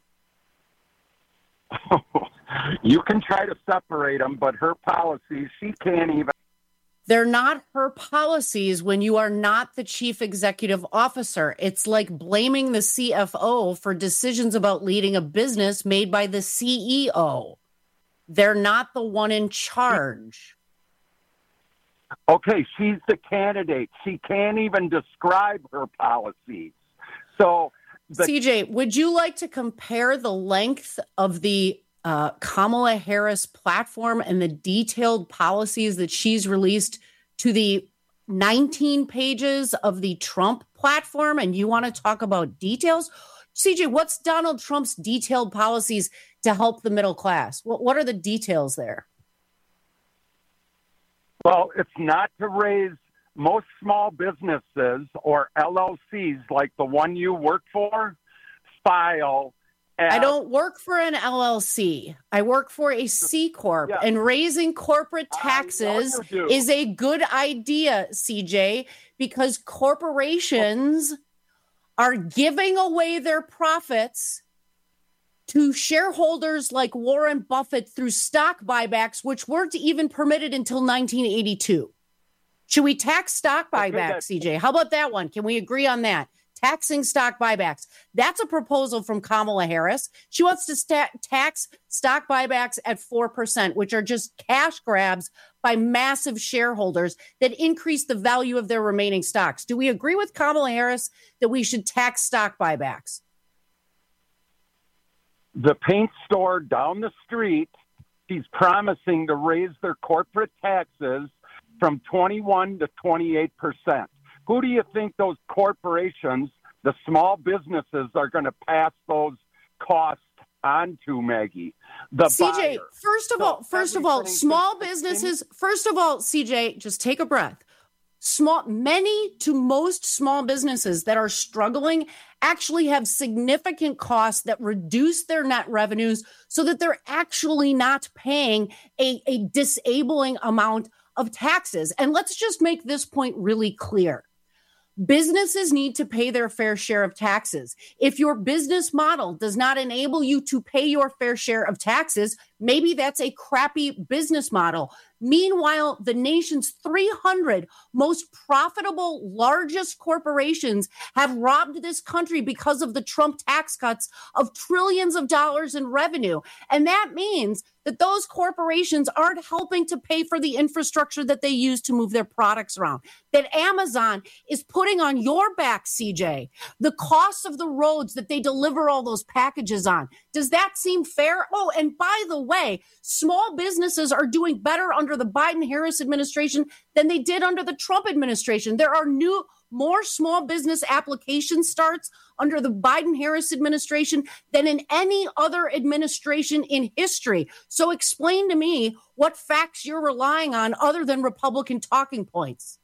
You can try to separate them, but her policies, she can't even. They're not her policies when you are not the chief executive officer. It's like blaming the CFO for decisions about leading a business made by the CEO. They're not the one in charge. Okay, she's the candidate. She can't even describe her policies. So, CJ, would you like to compare the length of the Kamala Harris platform and the detailed policies that she's released to the 19 pages of the Trump platform? And you want to talk about details? CJ, what's Donald Trump's detailed policies to help the middle class? What are the details there? Well, it's not to raise most small businesses or LLCs like the one you work for file. I don't work for an LLC. I work for a C Corp, and raising corporate taxes is a good idea, CJ, because corporations are giving away their profits to shareholders like Warren Buffett through stock buybacks, which weren't even permitted until 1982. Should we tax stock buybacks, CJ? How about that one? Can we agree on that? Taxing stock buybacks. That's a proposal from Kamala Harris. She wants to tax stock buybacks at 4%, which are just cash grabs by massive shareholders that increase the value of their remaining stocks. Do we agree with Kamala Harris that we should tax stock buybacks? The paint store down the street, she's promising to raise their corporate taxes from 21 to 28%. Who do you think those corporations, the small businesses, are going to pass those costs on to, Maggie? The CJ, buyer. First of all, small businesses, first of all, CJ, just take a breath. Many to most small businesses that are struggling actually have significant costs that reduce their net revenues so that they're actually not paying a disabling amount of taxes. And let's just make this point really clear. Businesses need to pay their fair share of taxes. If your business model does not enable you to pay your fair share of taxes, maybe that's a crappy business model. Meanwhile, the nation's 300 most profitable, largest corporations have robbed this country because of the Trump tax cuts of trillions of dollars in revenue. And that means that those corporations aren't helping to pay for the infrastructure that they use to move their products around. That Amazon is putting on your back, CJ, the cost of the roads that they deliver all those packages on. Does that seem fair? Oh, and by the way, small businesses are doing better under the Biden-Harris administration than they did under the Trump administration. There are more small business application starts under the Biden-Harris administration than in any other administration in history. So explain to me what facts you're relying on other than Republican talking points.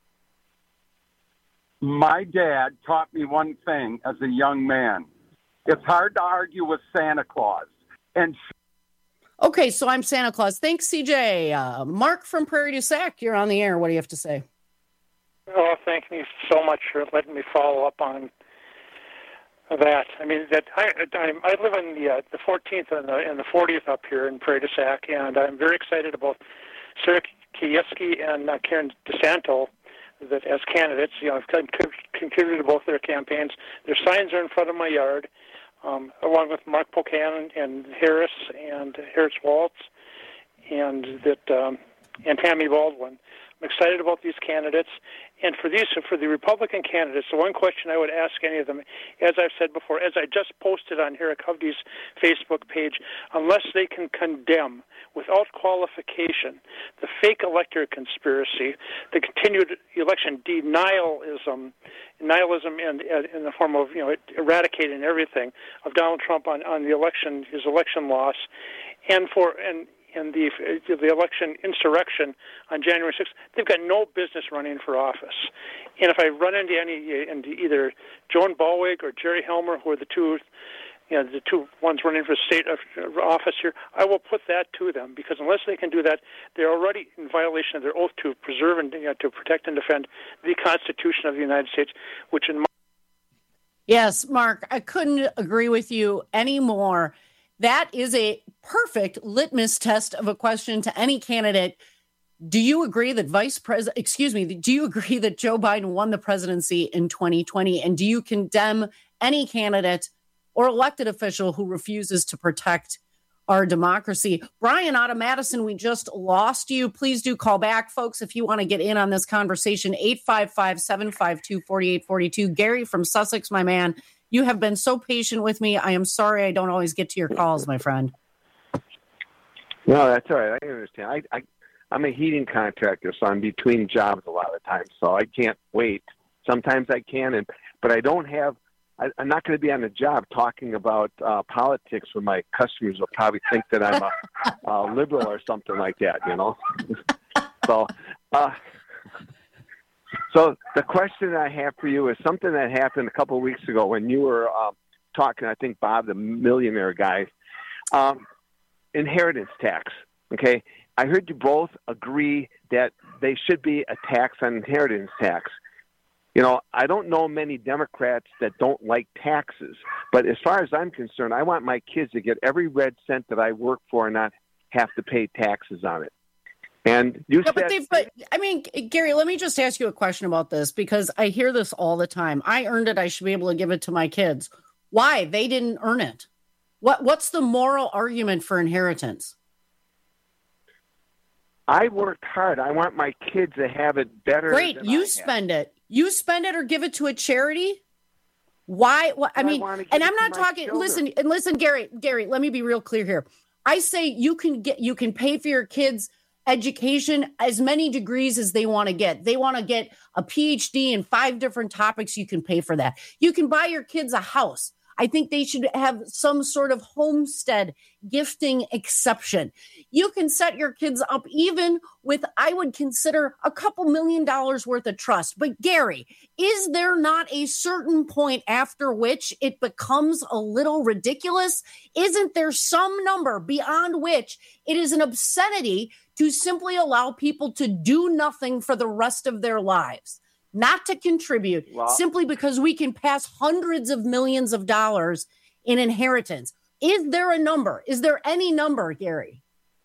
My dad taught me one thing as a young man. It's hard to argue with Santa Claus. Okay, so I'm Santa Claus. Thanks, CJ. Mark from Prairie du Sac, you're on the air. What do you have to say? Oh, thank you so much for letting me follow up on that. I mean, I live in the 14th and the 40th up here in Prairie du Sac, and I'm very excited about Sarah Kieski and Karen DeSanto that as candidates. You know, I've contributed to both their campaigns. Their signs are in front of my yard, along with Mark Pocan and Harris Waltz, and Tammy Baldwin. I'm excited about these candidates. And for the Republican candidates, the one question I would ask any of them, as I've said before, as I just posted on Eric Hovde's Facebook page, unless they can condemn without qualification the fake elector conspiracy, the continued election nihilism in the form of eradicating everything of Donald Trump on the election, his election loss, and the election insurrection on January 6th, they've got no business running for office. And if I run into either Joan Bowig or Jerry Helmer, who are the two the two ones running for state office here, I will put that to them, because unless they can do that, they're already in violation of their oath to preserve and to protect and defend the Constitution of the United States, which in my... Yes, Mark, I couldn't agree with you anymore. That is a perfect litmus test of a question to any candidate. Do you agree that do you agree that Joe Biden won the presidency in 2020? And do you condemn any candidate or elected official who refuses to protect our democracy? Brian out of Madison, we just lost you. Please do call back, folks, if you want to get in on this conversation. 855-752-4842. Gary from Sussex, my man, you have been so patient with me. I am sorry I don't always get to your calls, my friend. No, that's all right. I understand. I'm a heating contractor, so I'm between jobs a lot of times, so I can't wait. Sometimes I can, but I don't have. I'm not going to be on the job talking about politics where my customers will probably think that I'm a liberal or something like that, So the question I have for you is something that happened a couple of weeks ago when you were talking, I think, Bob, the millionaire guy, inheritance tax, okay? I heard you both agree that they should be a tax on inheritance tax. I don't know many Democrats that don't like taxes, but as far as I'm concerned, I want my kids to get every red cent that I work for and not have to pay taxes on it. And you said... But Gary, let me just ask you a question about this, because I hear this all the time. I earned it. I should be able to give it to my kids. Why? They didn't earn it. What's the moral argument for inheritance? I worked hard. I want my kids to have it better. Great. You spend it. You spend it or give it to a charity. Why? And I'm not talking. Listen, Gary, let me be real clear here. I say you can pay for your kids' education as many degrees as they want to get. They want to get a PhD in 5 different topics. You can pay for that. You can buy your kids a house. I think they should have some sort of homestead gifting exception. You can set your kids up even with, I would consider, a couple $1 million worth of trust. But Gary, is there not a certain point after which it becomes a little ridiculous? Isn't there some number beyond which it is an obscenity to simply allow people to do nothing for the rest of their lives? Not to contribute, simply because we can pass hundreds of millions of dollars in inheritance. Is there a number? Is there any number, Gary?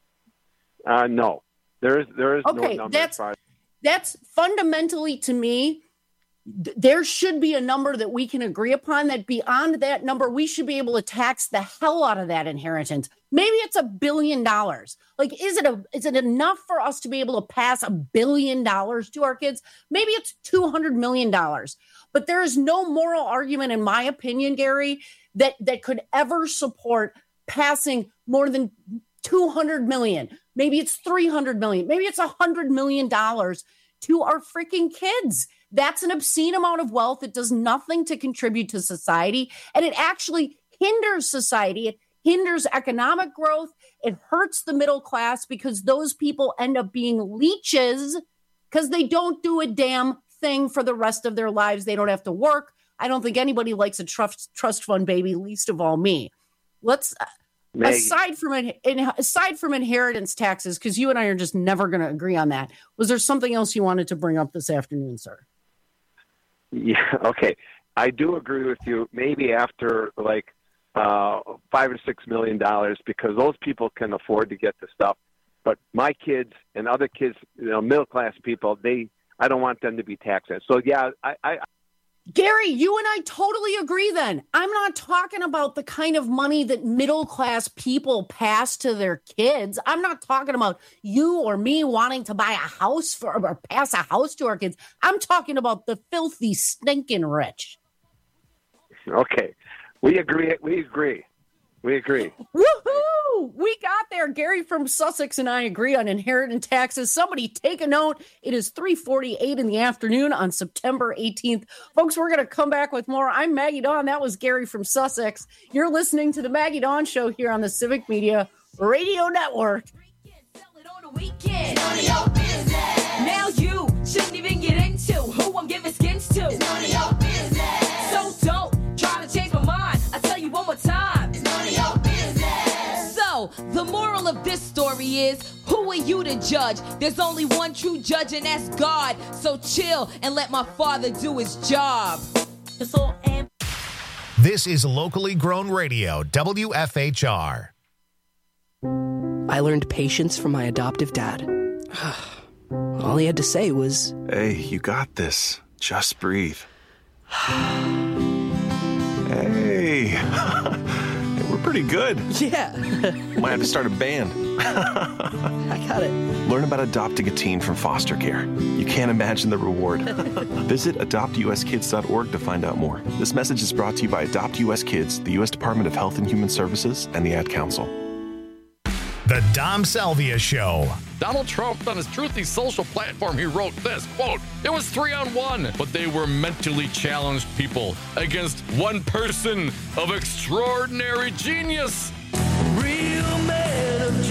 No, there is no number. That's fundamentally, to me, there should be a number that we can agree upon, that beyond that number, we should be able to tax the hell out of that inheritance. Maybe it's $1 billion. Like, is it enough for us to be able to pass $1 billion to our kids? Maybe it's $200 million. But there is no moral argument, in my opinion, Gary, that could ever support passing more than $200 million. Maybe it's $300 million. Maybe it's $100 million to our freaking kids. That's an obscene amount of wealth. It does nothing to contribute to society, and it actually hinders society. It hinders economic growth. It hurts the middle class, because those people end up being leeches because they don't do a damn thing for the rest of their lives. They don't have to work. I don't think anybody likes a trust fund baby, least of all me. Let's aside from inheritance taxes, because you and I are just never going to agree on that. Was there something else you wanted to bring up this afternoon, sir? Yeah, okay. I do agree with you. Maybe after $5 or $6 million, because those people can afford to get the stuff. But my kids and other kids, middle class people, I don't want them to be taxed. So yeah, Gary, you and I totally agree then. I'm not talking about the kind of money that middle class people pass to their kids. I'm not talking about you or me wanting to buy a house or pass a house to our kids. I'm talking about the filthy, stinking rich. Okay. We agree. Woohoo! We got there. Gary from Sussex and I agree on inheritance taxes. Somebody take a note. It is 3:48 in the afternoon on September 18th. Folks, we're going to come back with more. I'm Maggie Dawn. That was Gary from Sussex. You're listening to the Maggie Dawn Show here on the Civic Media Radio Network. Now you shouldn't even get into who I'm giving skins to. It's none of your business. So don't try to change my mind. I tell you one more time. reality is, who are you to judge? There's only one true judge, and that's God. So chill and let my Father do his job. This is locally grown radio, WFHR. I learned patience from my adoptive dad. All he had to say was, "Hey, you got this. Just breathe." Hey, we're pretty good. Yeah. Might have to start a band. I got it. Learn about adopting a teen from foster care. You can't imagine the reward. Visit adoptuskids.org to find out more. This message is brought to you by Adopt US Kids, the U.S. Department of Health and Human Services, and the Ad Council. The Dom Salvia Show. Donald Trump, on his Truthy social platform, he wrote this, quote, "It was 3-on-1, but they were mentally challenged people against one person of extraordinary genius." Real man of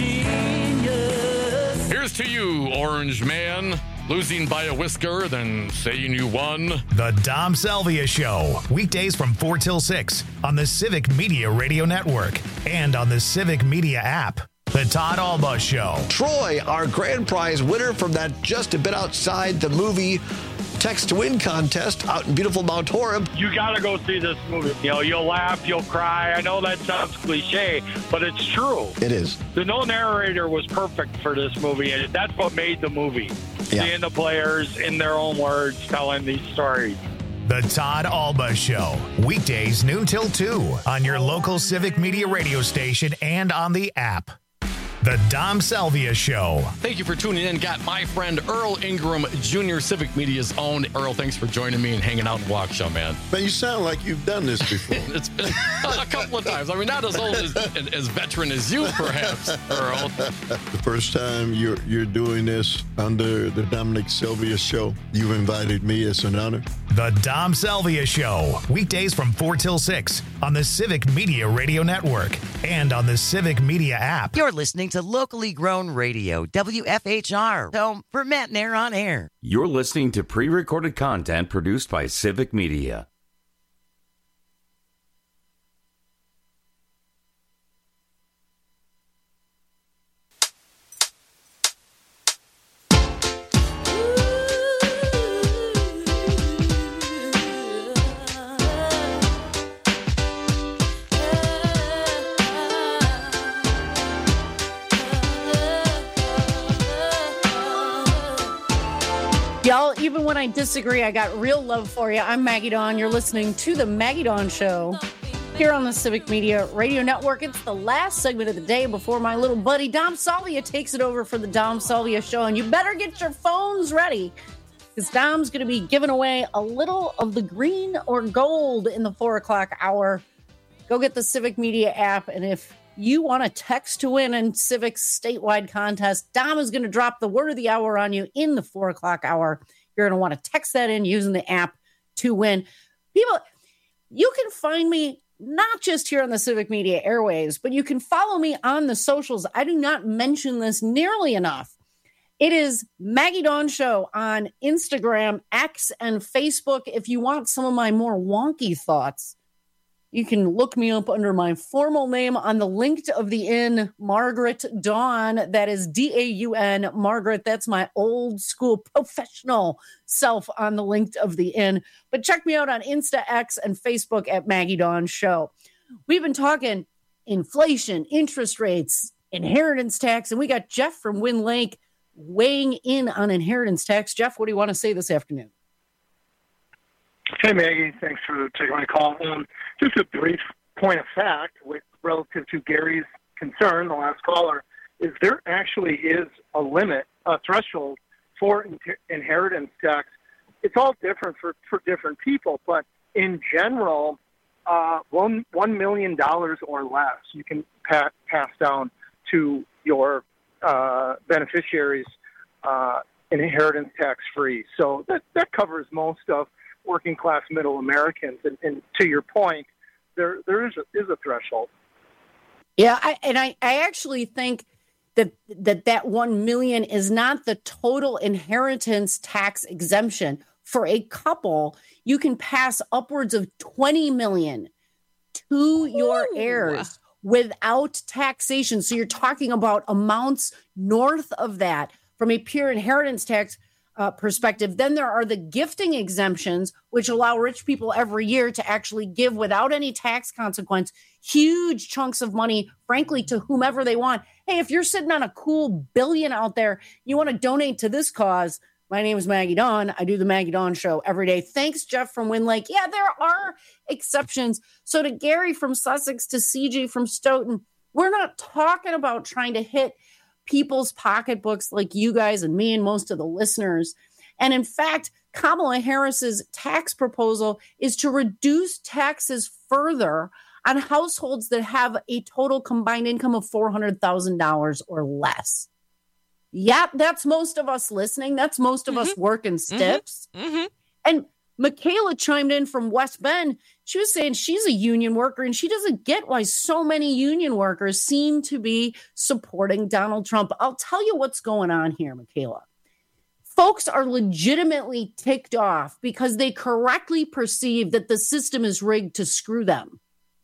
genius. Here's to you, Orange Man. Losing by a whisker, then saying you won. The Dom Salvia Show. Weekdays from 4 till 6 on the Civic Media Radio Network and on the Civic Media app. The Todd Alba Show. Troy, our grand prize winner from that Just a Bit Outside the Movie Text to Win contest out in beautiful Mount Horeb. You got to go see this movie. You know, you'll laugh, you'll cry. I know that sounds cliche, but it's true. It is. The no narrator was perfect for this movie, and that's what made the movie. Yeah. Seeing the players in their own words telling these stories. The Todd Alba Show. Weekdays noon till 2 on your local Civic Media radio station and on the app. The Dom Salvia Show. Thank you for tuning in. Got my friend Earl Ingram Jr., Civic Media's own. Earl, thanks for joining me and hanging out in Waukesha, man. Man, you sound like you've done this before. It's been a couple of times. I mean, not as old as veteran as you, perhaps, Earl. The first time you're doing this under the Dominic Salvia Show, you invited me. It's an honor. The Dom Salvia Show. Weekdays from 4 till 6 on the Civic Media Radio Network and on the Civic Media app. You're listening to locally grown radio, WFHR, home for Matt and Air on Air. You're listening to pre-recorded content produced by Civic Media. Y'all, even when I disagree, I got real love for you. I'm Maggie Dawn. You're listening to The Maggie Dawn Show here on the Civic Media Radio Network. It's the last segment of the day before my little buddy Dom Salvia takes it over for the Dom Salvia Show. And you better get your phones ready because Dom's going to be giving away a little of the green or gold in the 4 o'clock hour. Go get the Civic Media app. And if you want to text to win in Civic's statewide contest, Dom is going to drop the word of the hour on you in the 4 o'clock hour. You're going to want to text that in using the app to win. People, you can find me not just here on the Civic Media airwaves, but you can follow me on the socials. I do not mention this nearly enough. It is Maggie Dawn Show on Instagram, X, and Facebook. If you want some of my more wonky thoughts, you can look me up under my formal name on the Linked of the Inn, Margaret Dawn. That is D-A-U-N, Margaret. That's my old school professional self on the Linked of the Inn. But check me out on Insta, X, and Facebook at Maggie Dawn Show. We've been talking inflation, interest rates, inheritance tax, and we got Jeff from Wynn Lake weighing in on inheritance tax. Jeff, what do you want to say this afternoon? Hey, Maggie. Thanks for taking my call. Just a brief point of fact relative to Gary's concern, the last caller, is there actually is a limit, a threshold for inheritance tax. It's all different for different people, but in general, $1 million or less you can pass down to your beneficiaries inheritance tax-free. So that covers most of working class middle Americans, and to your point, there is a threshold. Yeah, I actually think that 1 million is not the total inheritance tax exemption. For a couple, you can pass upwards of 20 million to your heirs without taxation. So you're talking about amounts north of that from a pure inheritance tax perspective. Then there are the gifting exemptions, which allow rich people every year to actually give without any tax consequence, huge chunks of money, frankly, to whomever they want. Hey, if you're sitting on a cool billion out there, you want to donate to this cause. My name is Maggie Dawn. I do the Maggie Dawn Show every day. Thanks, Jeff from Wind Lake. Yeah, there are exceptions. So to Gary from Sussex, to CJ from Stoughton, we're not talking about trying to hit people's pocketbooks like you guys and me and most of the listeners. And in fact, Kamala Harris's tax proposal is to reduce taxes further on households that have a total combined income of $400,000 or less. Yeah, that's most of us listening. That's most of us working stiffs. And Michaela chimed in from West Bend. She was saying she's a union worker and she doesn't get why so many union workers seem to be supporting Donald Trump. I'll tell you what's going on here, Michaela. Folks are legitimately ticked off because they correctly perceive that the system is rigged to screw them.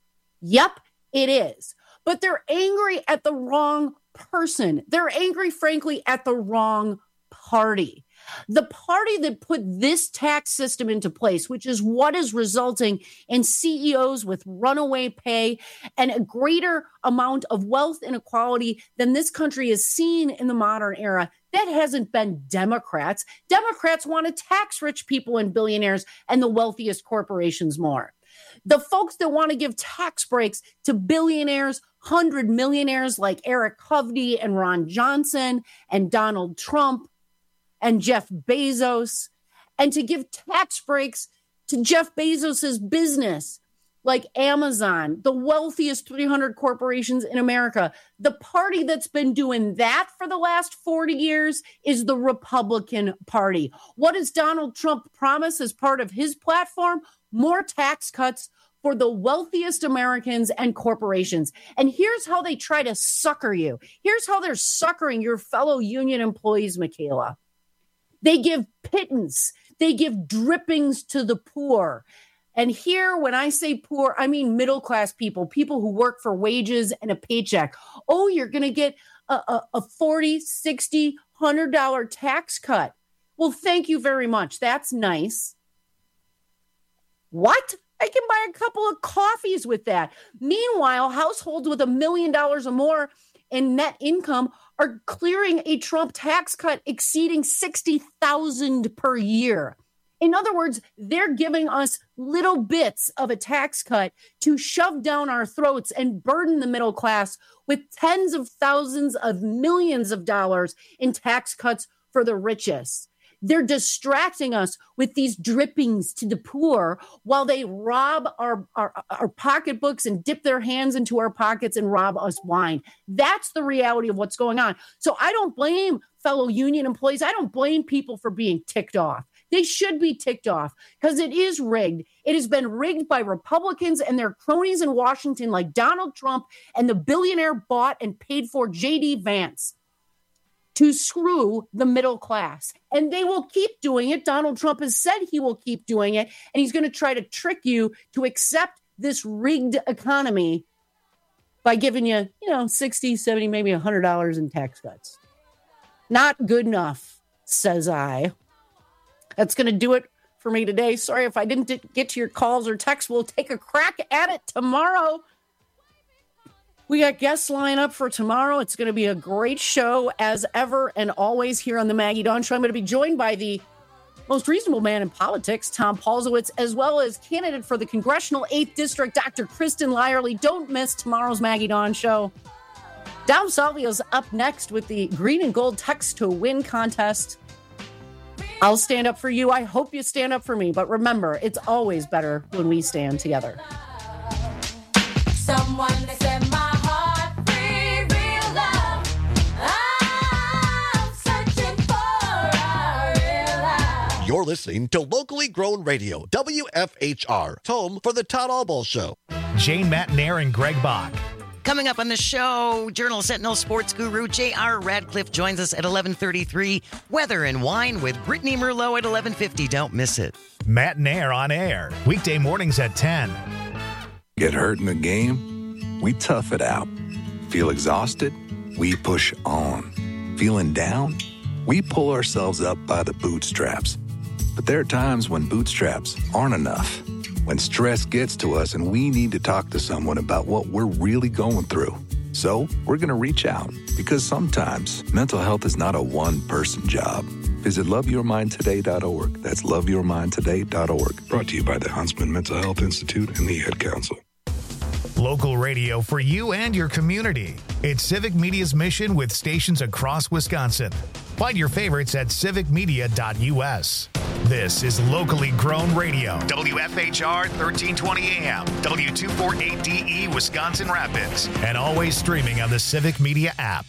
Yep, it is. But they're angry at the wrong person. They're angry, frankly, at the wrong party. The party that put this tax system into place, which is what is resulting in CEOs with runaway pay and a greater amount of wealth inequality than this country has seen in the modern era, that hasn't been Democrats. Democrats want to tax rich people and billionaires and the wealthiest corporations more. The folks that want to give tax breaks to billionaires, 100 millionaires like Eric Hovde and Ron Johnson and Donald Trump and Jeff Bezos, and to give tax breaks to Jeff Bezos's business like Amazon, the wealthiest 300 corporations in America. The party that's been doing that for the last 40 years is the Republican Party. What does Donald Trump promise as part of his platform? More tax cuts for the wealthiest Americans and corporations. And here's how they try to sucker you. Here's how they're suckering your fellow union employees, Michaela. They give pittance. They give drippings to the poor. And here, when I say poor, I mean middle-class people, people who work for wages and a paycheck. Oh, you're going to get a $40, $60, $100 tax cut. Well, thank you very much. That's nice. What? I can buy a couple of coffees with that. Meanwhile, households with $1 million or more in net income are clearing a Trump tax cut exceeding $60,000 per year. In other words, they're giving us little bits of a tax cut to shove down our throats and burden the middle class with tens of thousands of millions of dollars in tax cuts for the richest. They're distracting us with these drippings to the poor while they rob our pocketbooks and dip their hands into our pockets and rob us blind. That's the reality of what's going on. So I don't blame fellow union employees. I don't blame people for being ticked off. They should be ticked off because it is rigged. It has been rigged by Republicans and their cronies in Washington like Donald Trump and the billionaire bought and paid for J.D. Vance to screw the middle class. And they will keep doing it. Donald Trump has said he will keep doing it. And he's going to try to trick you to accept this rigged economy by giving you, $60, $70, maybe $100 in tax cuts. Not good enough, says I. That's going to do it for me today. Sorry if I didn't get to your calls or texts. We'll take a crack at it tomorrow. We got guests lined up for tomorrow. It's going to be a great show as ever and always here on the Maggie Dawn Show. I'm going to be joined by the most reasonable man in politics, Tom Paulsowitz, as well as candidate for the Congressional 8th District, Dr. Kristen Lyerly. Don't miss tomorrow's Maggie Dawn Show. Dom Salvio's up next with the Green and Gold Text to Win contest. I'll stand up for you. I hope you stand up for me. But remember, it's always better when we stand together. Someone that set my heart free, real love. I'm searching for a real love. You're listening to locally grown radio, WFHR, home for the Todd Albaugh Show. Jane Matnair and Greg Bach. Coming up on the show, Journal Sentinel sports guru J.R. Radcliffe joins us at 11:33. Weather and wine with Brittany Merlot at 11:50. Don't miss it. Matt Nair on air, weekday mornings at 10. Get hurt in a game? we tough it out. Feel exhausted? We push on. Feeling down? We pull ourselves up by the bootstraps. But there are times when bootstraps aren't enough. When stress gets to us and we need to talk to someone about what we're really going through. So we're going to reach out, because sometimes mental health is not a one-person job. Visit loveyourmindtoday.org. That's loveyourmindtoday.org. Brought to you by the Huntsman Mental Health Institute and the Ad Council. Local radio for you and your community. It's Civic Media's mission with stations across Wisconsin. Find your favorites at civicmedia.us. This is locally grown radio. WFHR 1320 AM, W248DE Wisconsin Rapids, and always streaming on the Civic Media app.